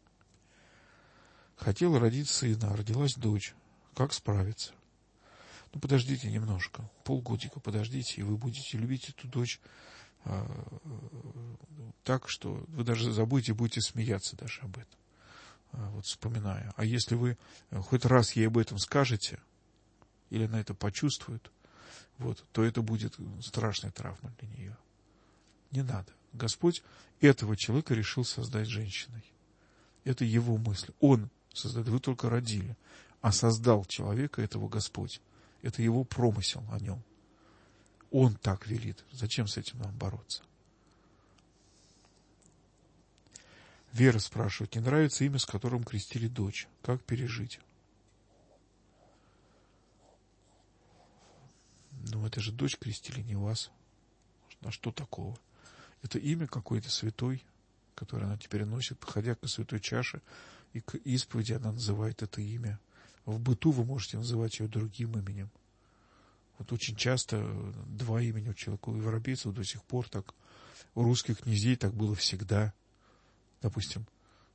Хотела родить сына, а родилась дочь. Как справиться? Ну, подождите немножко, полгодика подождите, и вы будете любить эту дочь так, что вы даже забудете, будете смеяться даже об этом, вот вспоминая. А если вы хоть раз ей об этом скажете, или она это почувствует, вот, то это будет страшной травмой для нее. Не надо. Господь этого человека решил создать женщиной. Это его мысль. Он создает, вы только родили, а создал человека этого Господь. Это его промысел о нем. Он так велит. Зачем с этим нам бороться? Вера спрашивает, не нравится имя, с которым крестили дочь. Как пережить? Ну, это же дочь крестили, не вас. А что такого? Это имя какой-то святой, которое она теперь носит, подходя к святой чаше, и к исповеди она называет это имя. В быту вы можете называть ее другим именем. Вот очень часто два имени у человека, у европейцев до сих пор так, у русских князей так было всегда. Допустим,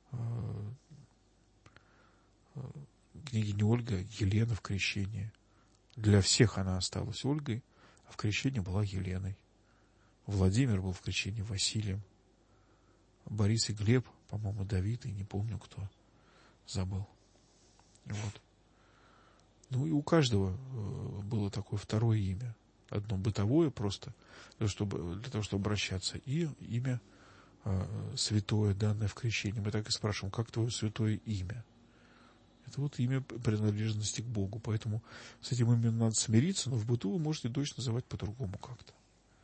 княгиня Ольга, Елена в крещении. Для всех она осталась Ольгой, а в крещении была Еленой. Владимир был в крещении Василием. Борис и Глеб, по-моему, Давид, и не помню кто, забыл. Вот. Ну и у каждого было такое второе имя. Одно бытовое просто, для того, чтобы обращаться, и имя святое, данное в крещении. Мы так и спрашиваем, как твое святое имя? Это вот имя принадлежности к Богу. Поэтому с этим именем надо смириться, но в быту вы можете дочь называть по-другому как-то.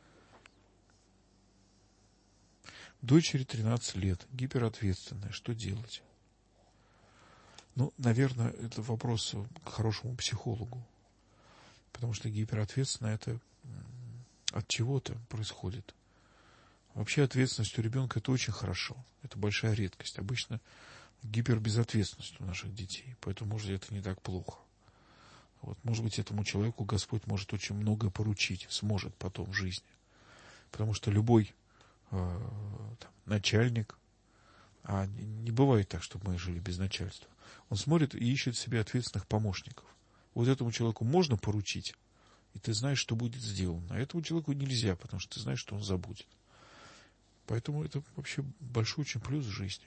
Дочери 13 лет, гиперответственная. Что делать? Ну, наверное, это вопрос к хорошему психологу. Потому что гиперответственная это от чего-то происходит. Вообще ответственность у ребенка это очень хорошо. Это большая редкость. Обычно гипербезответственность у наших детей. Поэтому, может, это не так плохо. Вот, может быть, этому человеку Господь может очень многое поручить, сможет потом в жизни. Потому что любой начальник, а не бывает так, чтобы мы жили без начальства, он смотрит и ищет себе ответственных помощников. Вот этому человеку можно поручить, и ты знаешь, что будет сделано. А этому человеку нельзя, потому что ты знаешь, что он забудет. Поэтому это вообще большой очень плюс в жизни.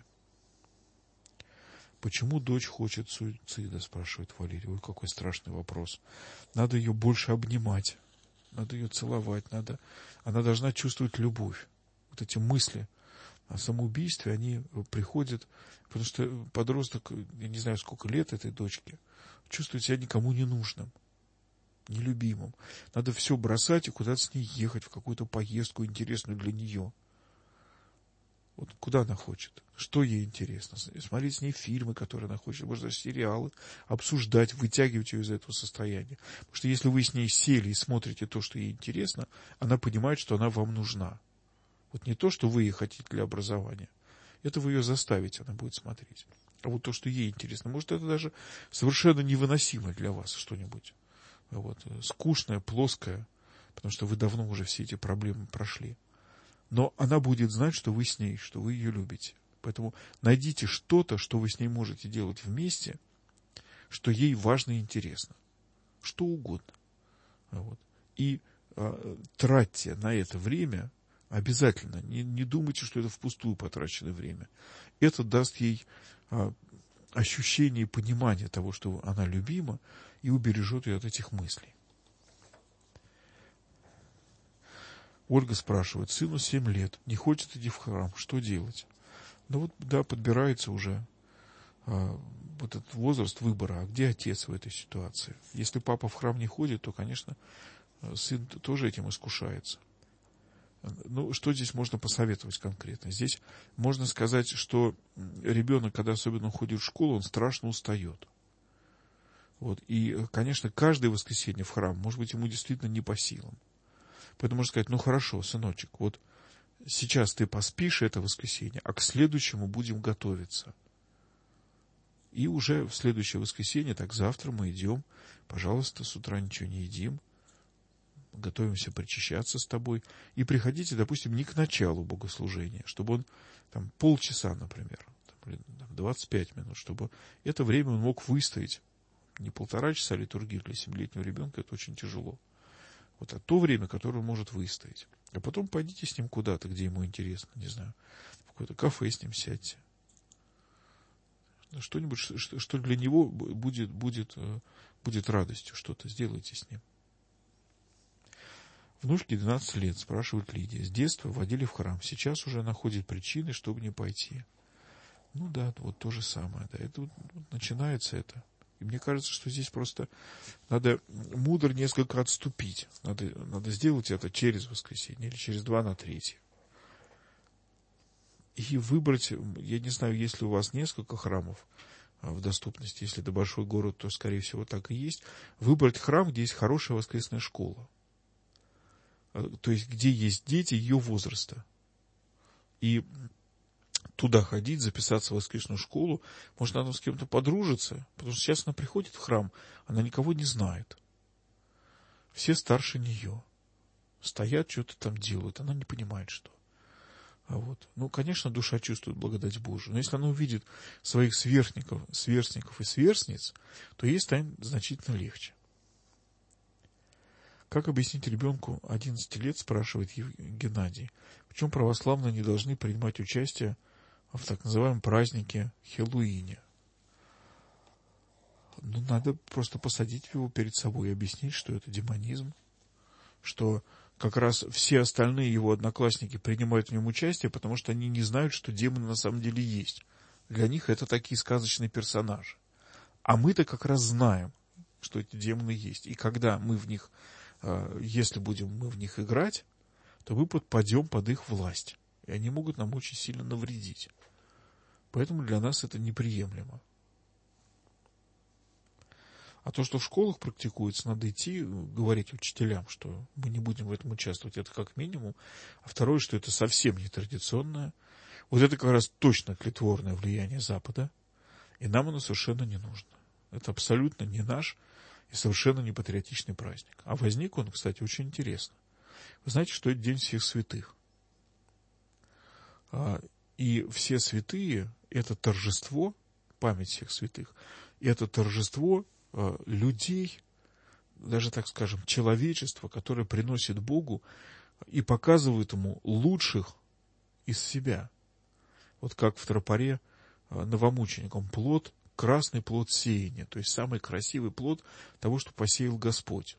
Почему дочь хочет суицида, спрашивает Валерий. Ой, какой страшный вопрос. Надо ее больше обнимать, надо ее целовать, она должна чувствовать любовь. Вот эти мысли о самоубийстве, они приходят, потому что подросток, я не знаю, сколько лет этой дочке, чувствует себя никому не нужным, нелюбимым. Надо все бросать и куда-то с ней ехать, в какую-то поездку интересную для нее. Вот куда она хочет, что ей интересно, смотреть с ней фильмы, которые она хочет, может даже сериалы, обсуждать, вытягивать ее из этого состояния. Потому что если вы с ней сели и смотрите то, что ей интересно, она понимает, что она вам нужна. Вот не то, что вы ей хотите для образования, это вы ее заставите, она будет смотреть. А вот то, что ей интересно, может, это даже совершенно невыносимо для вас что-нибудь. Вот, скучное, плоское, потому что вы давно уже все эти проблемы прошли. Но она будет знать, что вы с ней, что вы ее любите. Поэтому найдите что-то, что вы с ней можете делать вместе, что ей важно и интересно. Что угодно. Вот. И тратьте на это время обязательно. Не думайте, что это впустую потраченное время. Это даст ей ощущение и понимание того, что она любима, и убережет ее от этих мыслей. Ольга спрашивает, сыну 7 лет, не хочет идти в храм, что делать? Ну вот, да, подбирается уже вот этот возраст выбора, а где отец в этой ситуации? Если папа в храм не ходит, то, конечно, сын тоже этим искушается. Ну, что здесь можно посоветовать конкретно? Здесь можно сказать, что ребенок, когда особенно ходит в школу, он страшно устает. Вот. И, конечно, каждое воскресенье в храм, может быть, ему действительно не по силам. Поэтому можно сказать, ну хорошо, сыночек, вот сейчас ты поспишь это воскресенье, а к следующему будем готовиться. И уже в следующее воскресенье, так завтра мы идем, пожалуйста, с утра ничего не едим, готовимся причащаться с тобой. И приходите, допустим, не к началу богослужения, чтобы он там полчаса, например, 25 минут, чтобы это время он мог выстоять. Не 1,5 часа литургии для 7-летнего ребенка, это очень тяжело. Вот, а то время, которое он может выстоять. А потом пойдите с ним куда-то, где ему интересно, не знаю, в какое-то кафе с ним сядьте. Что-нибудь, что для него будет радостью, что-то сделайте с ним. Внучке 12 лет, спрашивает Лидия. С детства водили в храм, сейчас уже находит причины, чтобы не пойти. Ну да, вот то же самое. Да. Это вот начинается это. И мне кажется, что здесь просто надо мудро несколько отступить. Надо сделать это через воскресенье или через 2 на 3. и выбрать, я не знаю, если у вас несколько храмов в доступности, если это большой город, то, скорее всего, так и есть, выбрать храм, где есть хорошая воскресная школа. То есть, где есть дети ее возраста. И туда ходить, записаться в воскресную школу, может, она с кем-то подружится, потому что сейчас она приходит в храм, она никого не знает. Все старше нее. Стоят, что-то там делают, она не понимает, что. Конечно, душа чувствует благодать Божию, но если она увидит своих сверстников и сверстниц, то ей станет значительно легче. Как объяснить ребенку 11 лет, спрашивает Геннадий, почему православные не должны принимать участие в так называемом празднике Хэллоуине? Надо просто посадить его перед собой и объяснить, что это демонизм, что как раз все остальные его одноклассники принимают в нем участие, потому что они не знают, что демоны на самом деле есть. Для них это такие сказочные персонажи. А мы-то как раз знаем, что эти демоны есть. И когда мы в них, если будем мы в них играть, то мы подпадем под их власть. И они могут нам очень сильно навредить. Поэтому для нас это неприемлемо. А то, что в школах практикуется, надо идти, говорить учителям, что мы не будем в этом участвовать, это как минимум. А второе, что это совсем не традиционное. Вот это как раз точно тлетворное влияние Запада, и нам оно совершенно не нужно. Это абсолютно не наш и совершенно не патриотичный праздник. А возник он, кстати, очень интересно. Вы знаете, что это День всех святых. И все святые – это торжество, память всех святых, это торжество людей, даже, так скажем, человечества, которое приносит Богу и показывает ему лучших из себя. Вот как в тропаре новомученикам плод, красный плод сеяния, то есть самый красивый плод того, что посеял Господь.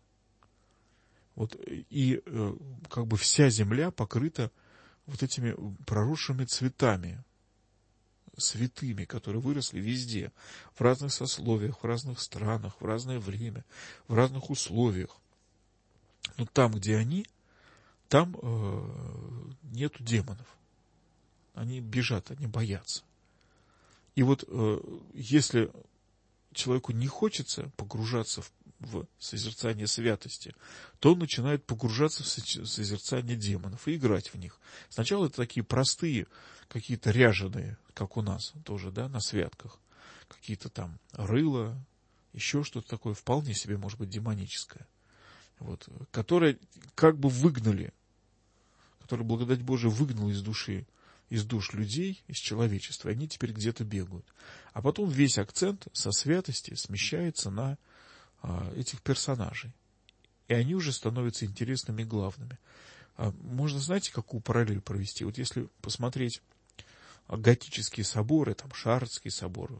И как бы вся земля покрыта вот этими проросшими цветами, святыми, которые выросли везде, в разных сословиях, в разных странах, в разное время, в разных условиях. Но там, где они, там нету демонов. Они бежат, они боятся. И если человеку не хочется погружаться в созерцание святости, то он начинает погружаться в созерцание демонов и играть в них. Сначала это такие простые, какие-то ряженые, как у нас тоже, да, на святках. Какие-то там рыла, еще что-то такое, вполне себе, может быть, демоническое. Которые как бы выгнали, которые благодать Божия выгнала из души, из душ людей, из человечества, и они теперь где-то бегают. А потом весь акцент со святости смещается на этих персонажей. И они уже становятся интересными и главными. Можно, знаете, какую параллель провести? Если посмотреть готические соборы, там Шарльский собор,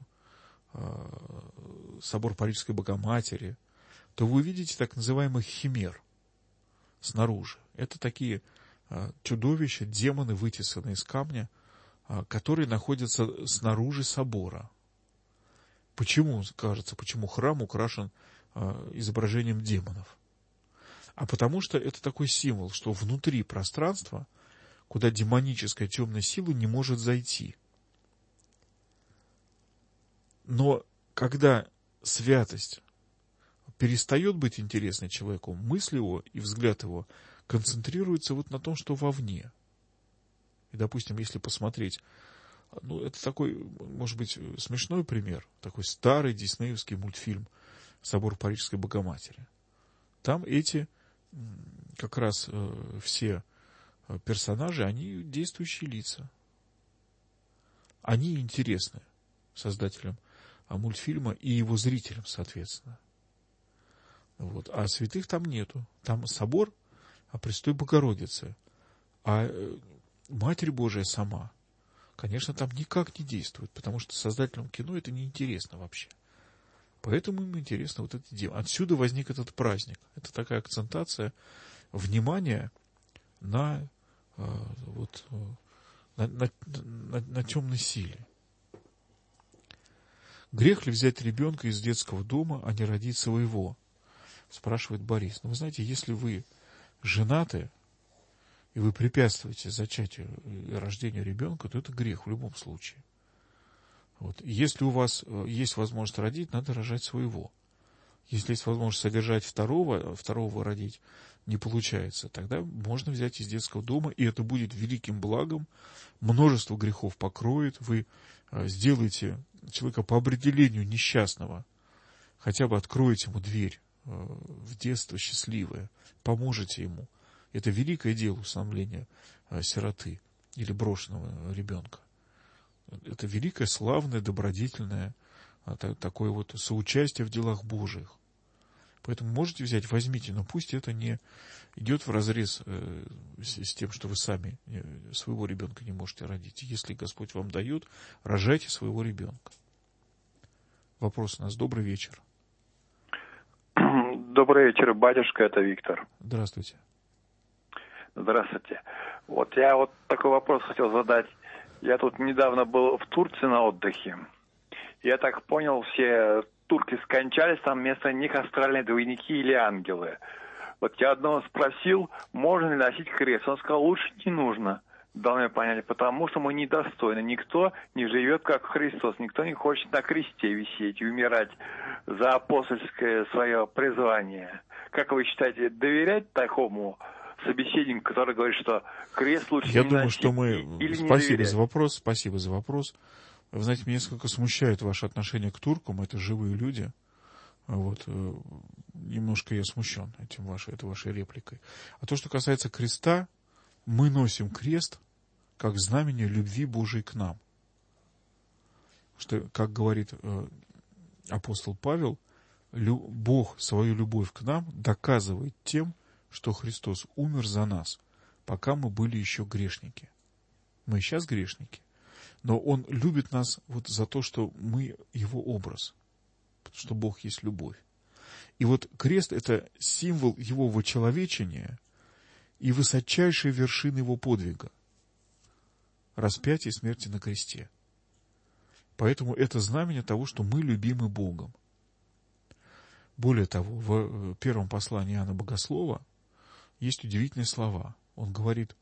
собор Парижской Богоматери, то вы увидите так называемых химер снаружи. Это такие чудовища, демоны, вытесанные из камня, которые находятся снаружи собора. Почему храм украшен изображением демонов? А потому что это такой символ, что внутри пространства, куда демоническая темная сила не может зайти. Но когда святость перестает быть интересной человеку, мысль его и взгляд его концентрируется на том, что вовне. И, допустим, если посмотреть, это такой, может быть, смешной пример, такой старый диснеевский мультфильм «Собор Парижской Богоматери». Там эти как раз все персонажи, они действующие лица. Они интересны создателям мультфильма и его зрителям, соответственно. А святых там нету. Там собор, престой Богородицы. А Матерь Божия сама, конечно, там никак не действует, потому что создателям кино это неинтересно вообще. Поэтому им интересно это дело. Отсюда возник этот праздник. Это такая акцентация внимания на темной силе. Грех ли взять ребенка из детского дома, а не родить своего? Спрашивает Борис. Вы знаете, если вы женаты, и вы препятствуете зачатию и рождению ребенка, то это грех в любом случае. Вот. Если у вас есть возможность родить, надо рожать своего. Если есть возможность содержать второго родить не получается, тогда можно взять из детского дома, и это будет великим благом, множество грехов покроет, вы сделаете человека по определению несчастного, хотя бы откроете ему дверь в детство счастливое, поможете ему. Это великое дело усыновления сироты или брошенного ребенка. Это великое, славное, добродетельное такое вот соучастие в делах Божиих. Поэтому можете взять, возьмите, но пусть это не идет вразрез с тем, что вы сами своего ребенка не можете родить. Если Господь вам дает, рожайте своего ребенка. Вопрос у нас. Добрый вечер. Добрый вечер, батюшка, это Виктор. Здравствуйте. Здравствуйте. Вот я вот такой вопрос хотел задать. Я тут недавно был в Турции на отдыхе. Я так понял, все турки скончались, там вместо них астральные двойники или ангелы. Вот я одного спросил, можно ли носить крест. Он сказал, лучше не нужно. Дал мне понять, потому что мы недостойны. Никто не живет, как Христос. Никто не хочет на кресте висеть и умирать за апостольское свое призвание. Как вы считаете, доверять такому собеседнику, который говорит, что крест лучше Я не думаю, носить? что мы... Или Спасибо за вопрос. Вы знаете, меня несколько смущает ваше отношение к туркам. Это живые люди. Вот. Немножко я смущен этой вашей репликой. А то, что касается креста, мы носим крест как знамение любви Божией к нам. Что, как говорит апостол Павел, Бог свою любовь к нам доказывает тем, что Христос умер за нас, пока мы были еще грешники. Мы и сейчас грешники. Но Он любит нас вот за то, что мы Его образ. Потому что Бог есть любовь. И вот крест — это символ Его вочеловечения и высочайшая вершина Его подвига. Распятие и смерти на кресте. Поэтому это знамение того, что мы любимы Богом. Более того, в первом послании Иоанна Богослова есть удивительные слова. Он говорит,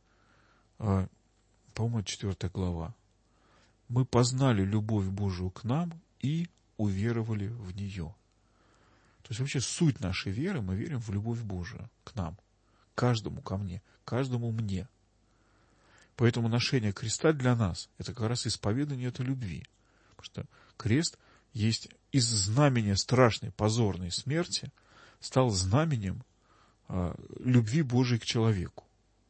по-моему, 4 глава, «Мы познали любовь Божию к нам и уверовали в нее». То есть вообще суть нашей веры, мы верим в любовь Божию к нам, каждому ко мне, каждому мне. Поэтому ношение креста для нас — это как раз исповедание этой любви. Потому что крест есть из знамения страшной, позорной смерти, стал знаменем любви Божией к человеку.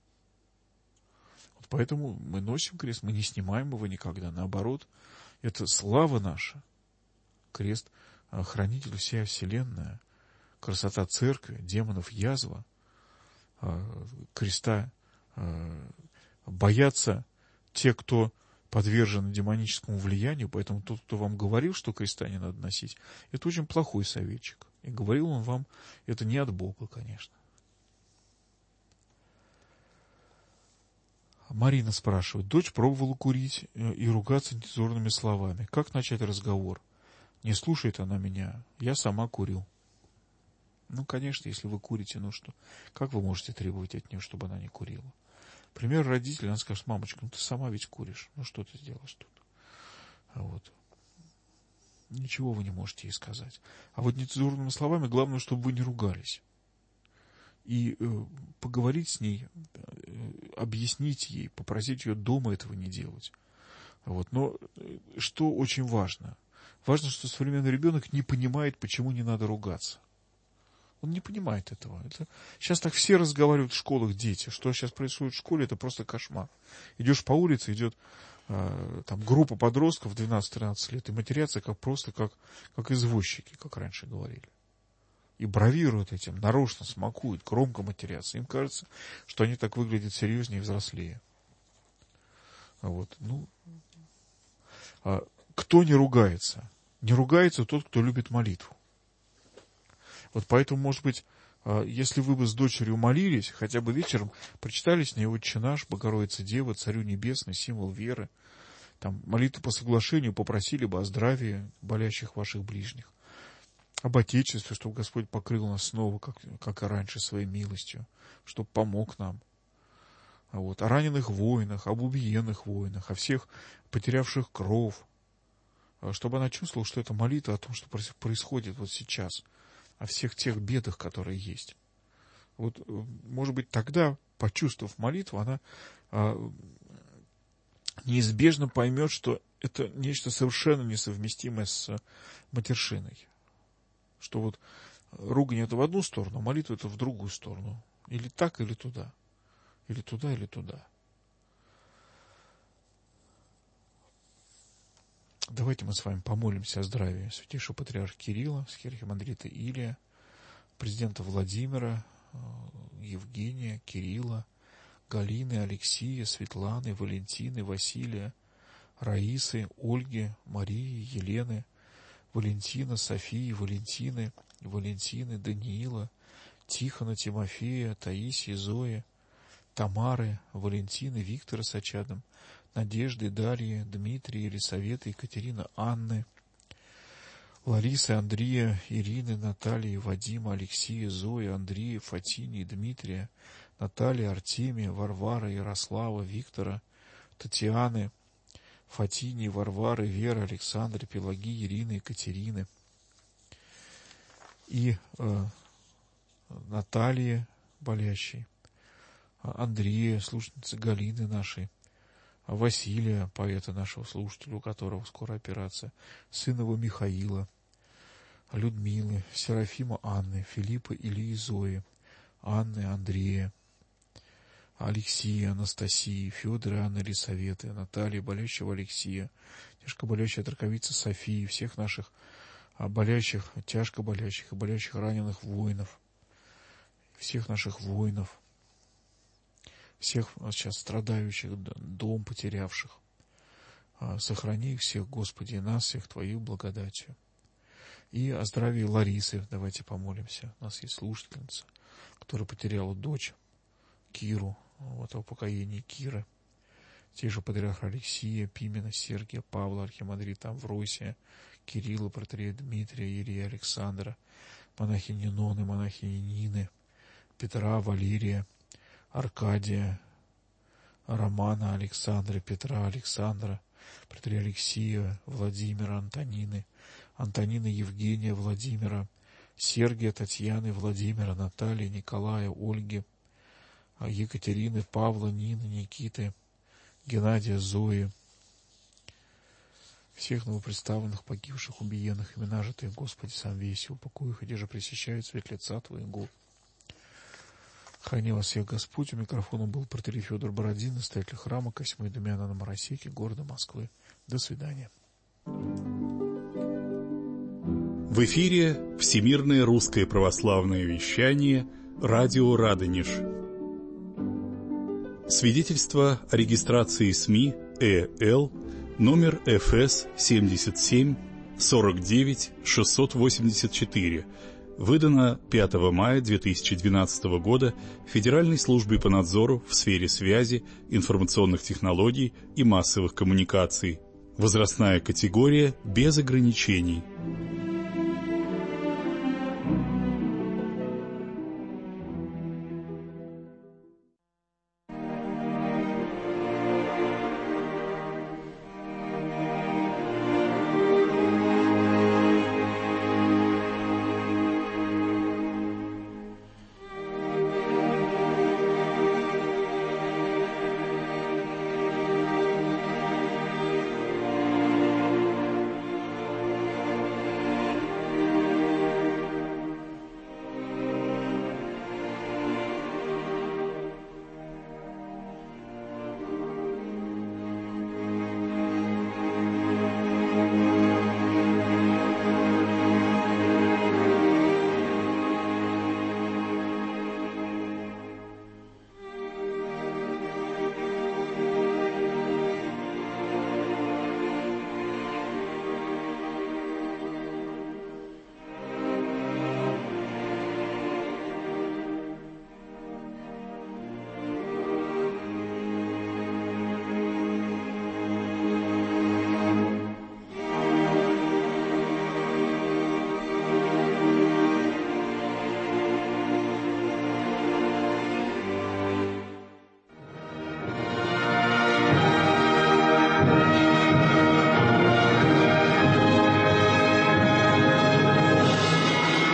Вот поэтому мы носим крест, мы не снимаем его никогда. Наоборот, это слава наша. Крест — хранитель всей вселенная, красота церкви, демонов язва. Креста боятся те, кто подвержен демоническому влиянию, поэтому тот, кто вам говорил, что креста не надо носить, это очень плохой советчик. И говорил он вам, это не от Бога, конечно. Марина спрашивает, дочь пробовала курить и ругаться нецензурными словами. Как начать разговор? Не слушает она меня, я сама курю. Ну, конечно, если вы курите, ну что, как вы можете требовать от нее, чтобы она не курила? Например, родитель, она скажет, мамочка, ну ты сама ведь куришь, ну что ты делаешь тут? Вот. Ничего вы не можете ей сказать. А вот нецензурными словами главное, чтобы вы не ругались. И поговорить с ней, объяснить ей, попросить ее дома этого не делать. Вот. Но что очень важно? Важно, что современный ребенок не понимает, почему не надо ругаться. Он не понимает этого. Сейчас так все разговаривают в школах, дети. Что сейчас происходит в школе, это просто кошмар. Идешь по улице, идет там группа подростков 12-13 лет, и матерятся просто как извозчики, как раньше говорили. И бравируют этим, нарочно смакуют, громко матерятся. Им кажется, что они так выглядят серьезнее и взрослее. Вот. Ну, кто не ругается? Не ругается тот, кто любит молитву. Вот поэтому, может быть, если вы бы с дочерью молились, хотя бы вечером прочитали с ней «Отче наш», «Богородица Дева», «Царю Небесный», символ веры, там, молитву по соглашению попросили бы о здравии болящих ваших ближних, об Отечестве, чтобы Господь покрыл нас снова, как и раньше, своей милостью, чтобы помог нам. о раненых воинах, об убиенных воинах, о всех потерявших кров, чтобы она чувствовала, что это молитва о том, что происходит вот сейчас, о всех тех бедах, которые есть. Вот, может быть, тогда, почувствовав молитву, она неизбежно поймет, что это нечто совершенно несовместимое с матершиной. Что вот ругань — это в одну сторону, а молитва — это в другую сторону. Или так, или туда. Или туда, или туда. Давайте мы с вами помолимся о здравии святейшего патриарха Кирилла, архимандрита Илия, президента Владимира, Евгения, Кирилла, Галины, Алексея, Светланы, Валентины, Василия, Раисы, Ольги, Марии, Елены, Валентина, Софии, Валентины, Даниила, Тихона, Тимофея, Таисии, Зои, Тамары, Валентины, Виктора с очадом, Надежды, Дарьи, Дмитрия, Елисаветы, Екатерины, Анны, Ларисы, Андрея, Ирины, Натальи, Вадима, Алексея, Зои, Андрея, Фатини, Дмитрия, Натальи, Артемия, Варвары, Ярослава, Виктора, Татьяны, Фатини, Варвары, Веры, Александры, Пелагии, Ирины, Екатерины и Натальи, болящей, Андрея, слушательницы Галины нашей, Василия, поэта нашего слушателя, у которого скоро операция, сына его Михаила, Людмилы, Серафима Анны, Филиппа, Ильи, Зои, Анны, Андрея, Алексея, Анастасии, Федора, Анны, Елисаветы, Натальи, болящего Алексея, тяжко болящей от раковицы Софии, всех наших болящих, тяжко болящих и болящих раненых воинов, всех наших воинов, всех сейчас страдающих, дом потерявших. Сохрани их всех, Господи, и нас всех Твоей благодатью. И о здравии Ларисы давайте помолимся. У нас есть слушательница, которая потеряла дочь Киру, вот о упокоении Киры. Те же патриарха Алексия, Пимена, Сергия, Павла, архимандрита Амвросия, Кирилла, протоиерея Дмитрия, Иерея Александра, монахини Ноны, монахини Нины, Петра, Валерия, Аркадия, Романа, Александра, Петра, Александра, протоиерея Алексия, Владимира, Антонины, Евгения, Владимира, Сергия, Татьяны, Владимира, Натальи, Николая, Ольги, Екатерины, Павла, Нины, Никиты, Геннадия, Зои, всех новопредставленных, погибших, убиенных, имена же Ты, Господи, сам весь, упокой их, и же пресещают свет лица Твоего. Храни вас всех Господь. У микрофона был протоиерей Федор Бородин, настоятель храма Косьмы и Дамиана на Моросейке, города Москвы. До свидания. В эфире Всемирное русское православное вещание, радио Радонеж. Свидетельство о регистрации СМИ ЭЛ номер ФС 77 49 684, выдано 5 мая 2012 года Федеральной службой по надзору в сфере связи, информационных технологий и массовых коммуникаций. Возрастная категория без ограничений.